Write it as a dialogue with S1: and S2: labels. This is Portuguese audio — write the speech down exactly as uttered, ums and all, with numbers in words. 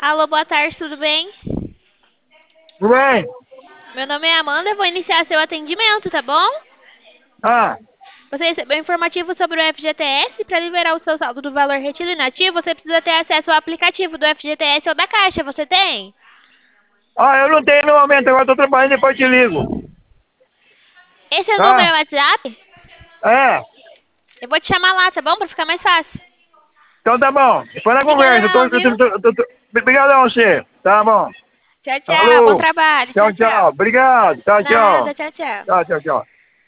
S1: Alô, boa tarde, tudo bem?
S2: Tudo bem?
S1: Meu nome é Amanda, eu vou iniciar seu atendimento, tá bom?
S2: Ah,
S1: Você recebeu informativo sobre o F G T S. Para liberar o seu saldo do valor retido inativo, você precisa ter acesso ao aplicativo do F G T S ou da Caixa. Você tem?
S2: ah, eu não tenho no momento, agora tô trabalhando, depois te ligo.
S1: Esse é o número
S2: Tá?
S1: do WhatsApp?
S2: É,
S1: Eu vou te chamar lá, tá bom? Pra ficar mais fácil.
S2: então tá bom. Depois na conversa, tô,
S1: Obrigadão,
S2: tô,
S1: viu?
S2: tô, tô, tô, obrigadão a você. Tá bom.
S1: Tchau, tchau. Bom
S2: Alô,
S1: trabalho.
S2: tchau,
S1: Tchau, tchau.
S2: tchau. Obrigado, tchau, tchau.
S1: Nada, tchau, tchau.
S2: Tchau, tchau, tchau.